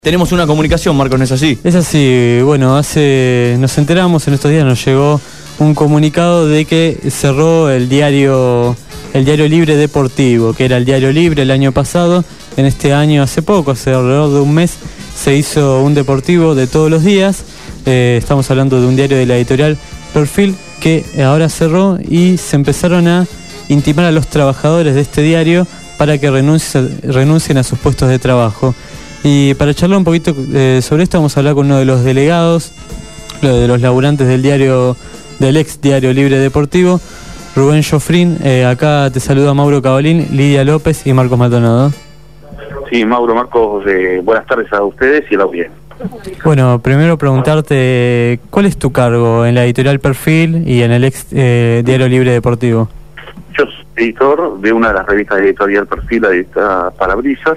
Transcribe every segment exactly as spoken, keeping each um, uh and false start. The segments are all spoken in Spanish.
Tenemos una comunicación, Marcos, ¿no es así? Es así, bueno, hace nos enteramos en estos días, nos llegó un comunicado de que cerró el diario el diario Libre Deportivo, que era el diario Libre el año pasado. En este año, hace poco, hace alrededor de un mes, se hizo un deportivo de todos los días. Eh, estamos hablando de un diario de la editorial Perfil, que ahora cerró y se empezaron a intimar a los trabajadores de este diario para que renuncien, renuncien a sus puestos de trabajo. Y para charlar un poquito eh, sobre esto, vamos a hablar con uno de los delegados, de los laburantes del diario, del ex diario Libre Deportivo, Rubén Joffrin. Eh, acá te saluda Mauro Cabalín, Lidia López y Marcos Maldonado. Sí, Mauro, Marcos, eh, buenas tardes a ustedes y a la audiencia. Bueno, primero preguntarte, ¿cuál es tu cargo en la editorial Perfil y en el ex eh, diario Libre Deportivo? Yo soy editor de una de las revistas de editorial Perfil, la edita Parabrisas,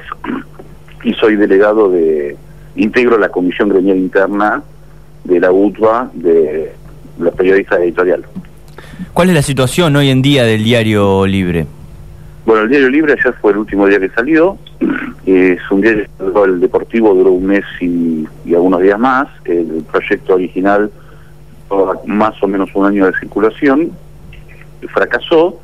y soy delegado de, integro la comisión gremial interna de la U T B A de los periodistas de editorial. ¿Cuál es la situación hoy en día del diario Libre? Bueno, el diario Libre ayer fue el último día que salió, es un diario, el deportivo duró un mes y, y algunos días más, el proyecto original más o menos un año de circulación, fracasó,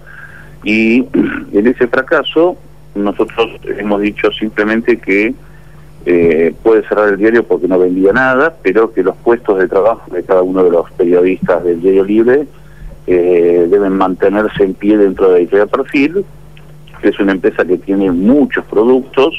y en ese fracaso nosotros hemos dicho simplemente que eh, puede cerrar el diario porque no vendía nada, pero que los puestos de trabajo de cada uno de los periodistas del diario Libre eh, deben mantenerse en pie dentro de la editorial Perfil, que es una empresa que tiene muchos productos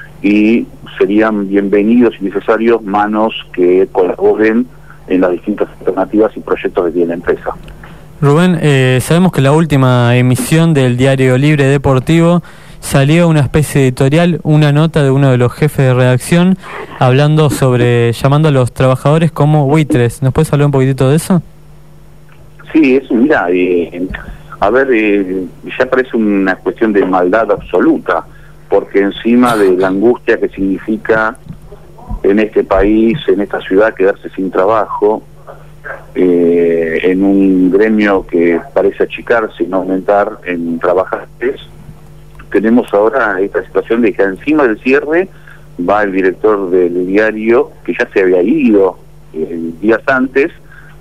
y serían bienvenidos y necesarios manos que colaboren en las distintas alternativas y proyectos que tiene la empresa. Rubén, eh, sabemos que la última emisión del diario Libre Deportivo salió una especie editorial, una nota de uno de los jefes de redacción hablando sobre, llamando a los trabajadores como buitres. ¿Nos puedes hablar un poquitito de eso? Sí, eso, mira, eh, a ver, eh, ya parece una cuestión de maldad absoluta, porque encima de la angustia que significa en este país, en esta ciudad, quedarse sin trabajo, eh, en un gremio que parece achicarse y no aumentar en trabajadores, tenemos ahora esta situación de que encima del cierre va el director del diario, que ya se había ido eh, días antes,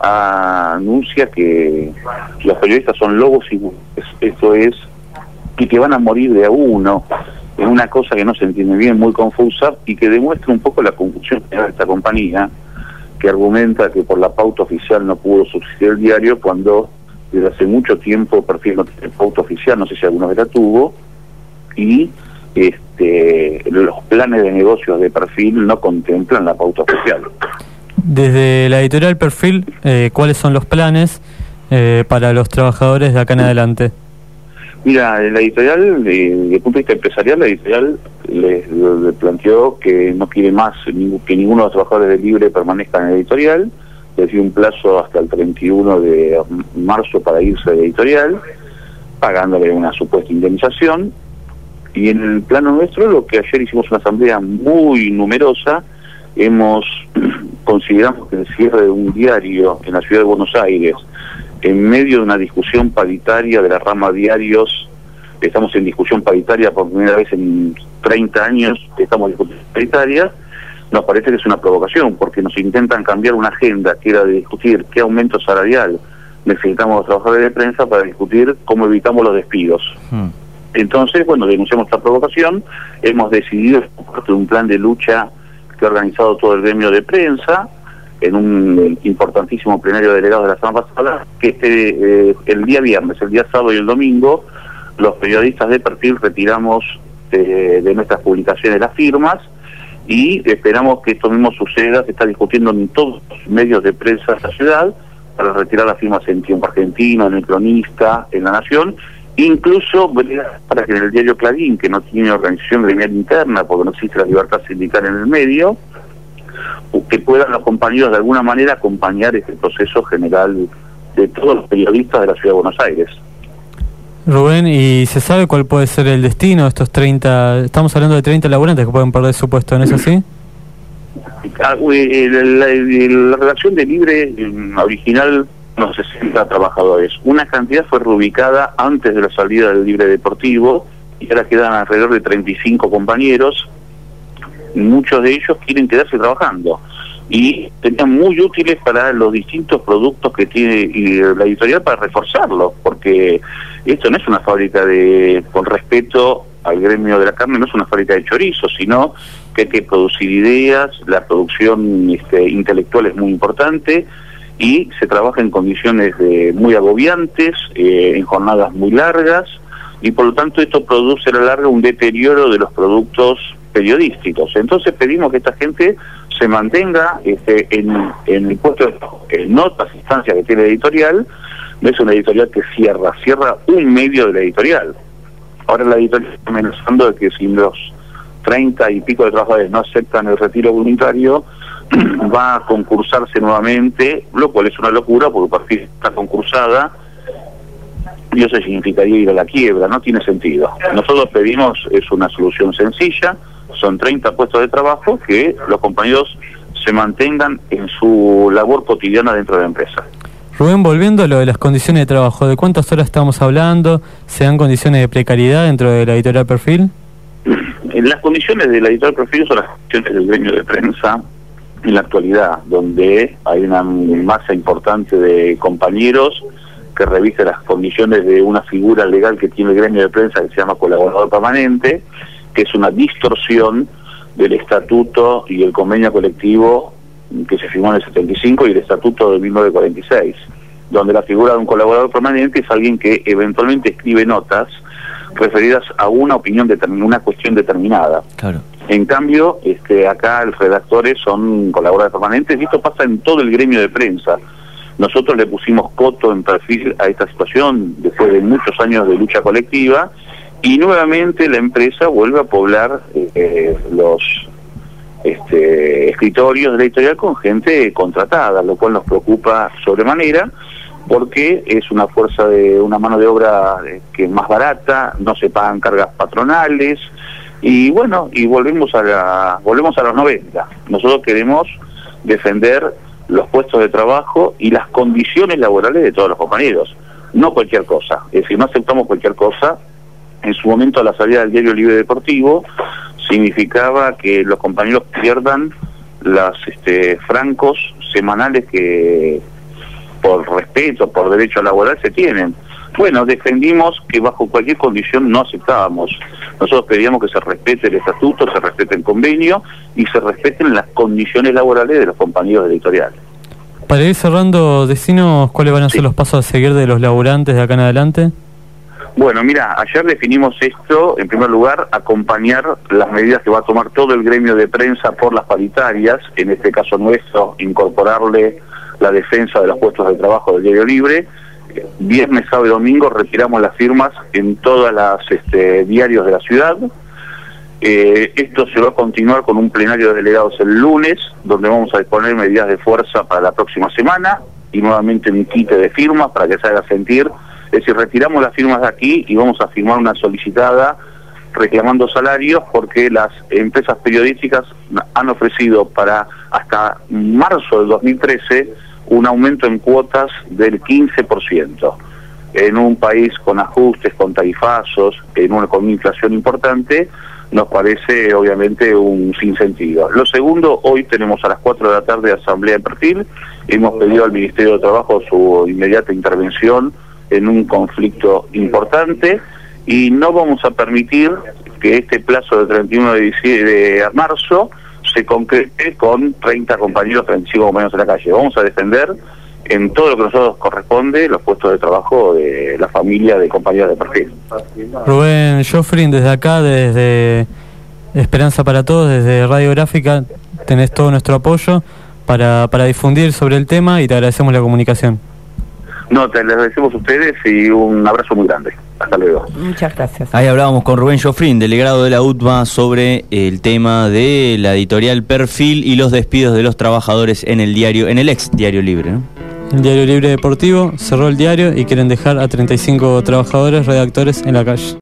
a, anuncia que los periodistas son lobos y esto es, y que van a morir de a uno, es una cosa que no se entiende bien, muy confusa, y que demuestra un poco la confusión de esta compañía, que argumenta que por la pauta oficial no pudo subsistir el diario, cuando desde hace mucho tiempo Perfil no tiene pauta oficial, no sé si alguna vez la tuvo, y este, los planes de negocios de Perfil no contemplan la pauta oficial. Desde la editorial Perfil, eh, ¿cuáles son los planes eh, para los trabajadores de acá en adelante? Mira, la editorial, eh, desde el punto de vista empresarial, la editorial le, le planteó que no quiere más ningún, que ninguno de los trabajadores de Libre permanezca en la editorial, les dio un plazo hasta el treinta y uno de marzo para irse de la editorial, pagándole una supuesta indemnización. Y en el plano nuestro, lo que ayer hicimos una asamblea muy numerosa, hemos consideramos que el cierre de un diario en la ciudad de Buenos Aires, en medio de una discusión paritaria de la rama diarios, estamos en discusión paritaria por primera vez en treinta años, estamos en discusión paritaria, nos parece que es una provocación, porque nos intentan cambiar una agenda que era de discutir qué aumento salarial necesitamos los trabajadores de prensa para discutir cómo evitamos los despidos. Hmm. Entonces, bueno, denunciamos esta provocación, hemos decidido, parte de un plan de lucha que ha organizado todo el gremio de prensa, en un importantísimo plenario de delegados de la semana pasada, que este, eh, el día viernes, el día sábado y el domingo, los periodistas de Perfil retiramos de, de nuestras publicaciones las firmas, y esperamos que esto mismo suceda. Se está discutiendo en todos los medios de prensa de la ciudad para retirar las firmas en Tiempo Argentino, en El Cronista, en La Nación, incluso para que en el diario Clarín, que no tiene organización gremial interna porque no existe la libertad sindical en el medio, que puedan los compañeros de alguna manera acompañar este proceso general de todos los periodistas de la ciudad de Buenos Aires. Rubén, ¿y se sabe cuál puede ser el destino de estos treinta, estamos hablando de treinta laburantes que pueden perder su puesto, ¿no es así? La, la, la redacción de Libre original, unos sesenta trabajadores. Una cantidad fue reubicada antes de la salida del Libre Deportivo y ahora quedan alrededor de treinta y cinco compañeros. muchos de ellos quieren quedarse trabajando y serían muy útiles para los distintos productos que tiene y la editorial para reforzarlos, porque esto no es una fábrica de, con respeto al gremio de la carne, no es una fábrica de chorizos, sino que hay que producir ideas, la producción este, intelectual es muy importante y se trabaja en condiciones de, muy agobiantes, eh, en jornadas muy largas, y por lo tanto esto produce a la larga un deterioro de los productos periodísticos. Entonces pedimos que esta gente se mantenga este, en, en el puesto de trabajo. En otras instancias que tiene la editorial, no es una editorial que cierra, cierra un medio de la editorial. Ahora la editorial está amenazando de que si los treinta y pico de trabajadores no aceptan el retiro voluntario, va a concursarse nuevamente, lo cual es una locura porque por fin está concursada y eso significaría ir a la quiebra, no tiene sentido. Nosotros pedimos, es una solución sencilla, son treinta puestos de trabajo, que los compañeros se mantengan en su labor cotidiana dentro de la empresa. Rubén, volviendo a lo de las condiciones de trabajo, ¿de cuántas horas estamos hablando? ¿Se dan condiciones de precariedad dentro de la editorial Perfil? Las condiciones de la editorial Perfil son las condiciones del gremio de prensa en la actualidad, donde hay una masa importante de compañeros que reviste las condiciones de una figura legal que tiene el gremio de prensa que se llama colaborador permanente, que es una distorsión del estatuto y el convenio colectivo que se firmó en el setenta y cinco y el estatuto de mil novecientos cuarenta y seis, donde la figura de un colaborador permanente es alguien que eventualmente escribe notas referidas a una opinión determinada, una cuestión determinada. Claro. En cambio, este, acá los redactores son colaboradores permanentes y esto pasa en todo el gremio de prensa. Nosotros le pusimos coto en Perfil a esta situación después de muchos años de lucha colectiva y nuevamente la empresa vuelve a poblar eh, los este, escritorios de la editorial con gente contratada, lo cual nos preocupa sobremanera porque es una fuerza de una mano de obra que es más barata, no se pagan cargas patronales y bueno, y volvemos a la volvemos a los noventa. Nosotros queremos defender los puestos de trabajo y las condiciones laborales de todos los compañeros, no cualquier cosa. Es decir, no aceptamos cualquier cosa. En su momento la salida del Diario Libre Deportivo significaba que los compañeros pierdan las este, francos semanales que por respeto, por derecho laboral se tienen. Bueno, defendimos que bajo cualquier condición no aceptábamos. Nosotros pedíamos que se respete el estatuto, se respete el convenio y se respeten las condiciones laborales de los compañeros de editorial. Para ir cerrando, decinos cuáles van a ser Sí. los pasos a seguir de los laburantes de acá en adelante. Bueno, mira, ayer definimos esto, en primer lugar, acompañar las medidas que va a tomar todo el gremio de prensa por las paritarias, en este caso nuestro, incorporarle la defensa de los puestos de trabajo del Diario Libre. Viernes, sábado y domingo retiramos las firmas en todas las este, diarios de la ciudad. Eh, esto se va a continuar con un plenario de delegados el lunes, donde vamos a disponer medidas de fuerza para la próxima semana y nuevamente un quite de firmas para que se haga sentir. Es decir, retiramos las firmas de aquí y vamos a firmar una solicitada reclamando salarios porque las empresas periodísticas han ofrecido para hasta marzo del dos mil trece un aumento en cuotas del quince por ciento. En un país con ajustes, con tarifazos, en una, con una inflación importante, nos parece obviamente un sinsentido. Lo segundo, hoy tenemos a las cuatro de la tarde asamblea de Perfil, hemos pedido al Ministerio de Trabajo su inmediata intervención en un conflicto importante y no vamos a permitir que este plazo del treinta y uno de, diciembre, de marzo se concrete con treinta compañeros, treinta y cinco compañeros en la calle. Vamos a defender en todo lo que a nosotros corresponde los puestos de trabajo de la familia de compañeros de Perfil. Rubén Joffrin, desde acá, desde Esperanza para Todos, desde Radiográfica, tenés todo nuestro apoyo para, para difundir sobre el tema y te agradecemos la comunicación. No, te les agradecemos a ustedes y un abrazo muy grande. Hasta luego. Muchas gracias. Ahí hablábamos con Rubén Joffrin, delegado de la U T M A, sobre el tema de la editorial Perfil y los despidos de los trabajadores en el diario, en el ex Diario Libre, ¿no? El Diario Libre Deportivo cerró el diario y quieren dejar a treinta y cinco trabajadores redactores en la calle.